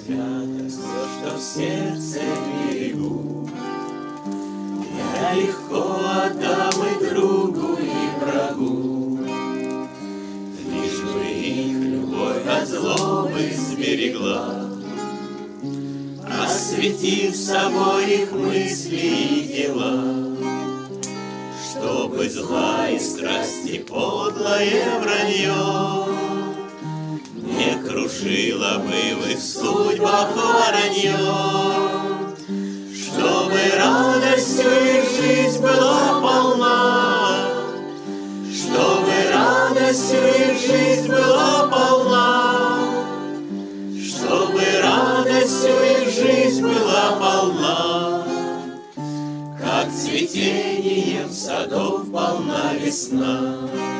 спрятать все, что в сердце берегу. Я легко отдам и другу, и врагу, лишь бы их любовь от злобы сберегла, осветив собой их мысли и дела. Чтобы зла и страсти подлое вранье не кружило бы в их судьбах воронье, чтобы радостью их жизнь была полна, чтобы радостью их жизнь была полна, чтобы радостью их жизнь была полна. Как цветением садов полна весна.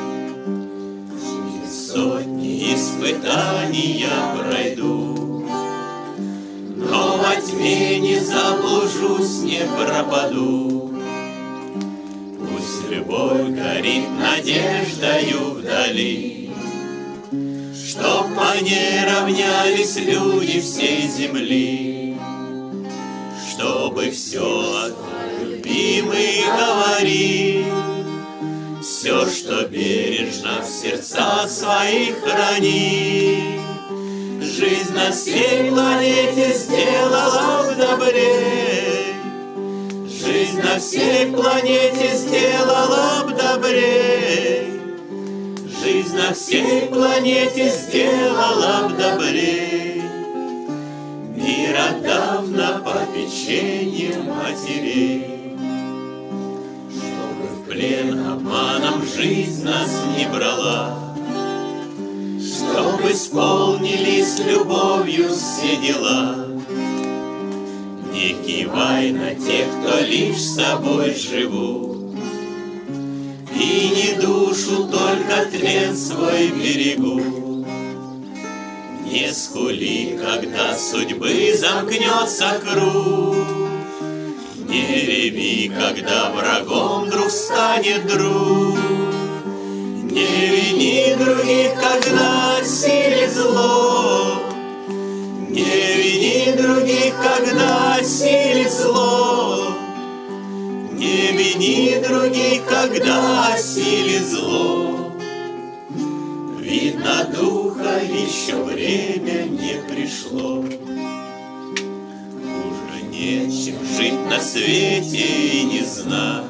Через сотни испытаний я пройду, но во тьме не заблужусь, не пропаду. Пусть любовь горит надеждою вдали, чтоб по ней равнялись люди всей земли, чтобы все от любимый говори, все, что бережно в сердцах своих храни. Жизнь на всей планете сделала б добрей, жизнь на всей планете сделала б добрей, жизнь на всей планете сделала б добрей. Мир отдав на попечение матерей, чтобы в плен обманом жизнь нас не брала, чтобы исполнились любовью все дела. Не кивай на тех, кто лишь собой живут, и не душу только тлен свой берегу. Не скули, когда судьбы замкнется круг, не реви, когда врагом вдруг станет друг. Не вини других, когда осилит зло, не вини других, когда осилит зло, не вини других, когда осилит зло. Видно, духа еще время не пришло. Хуже нечем жить на свете и не знать,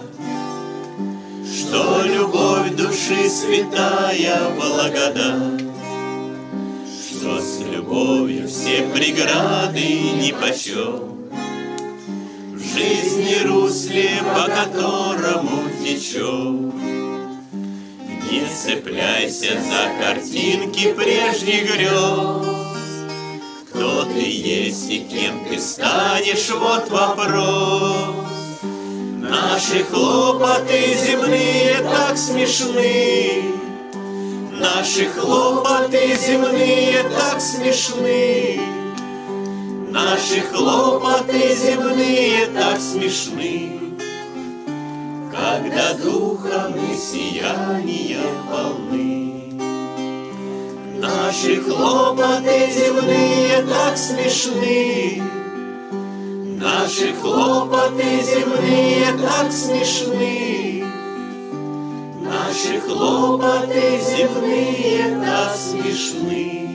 что любовь души святая благодать, что с любовью все преграды нипочем, в жизни русле, по которому течем. Не цепляйся за картинки прежних грез, кто ты есть и кем ты станешь, вот вопрос. Наши хлопоты земные так смешны, наши хлопоты земные так смешны, наши хлопоты земные так смешны, когда духом и сиянием полны. Наши хлопоты земные так смешны, наши хлопоты земные так смешны, наши хлопоты земные так смешны.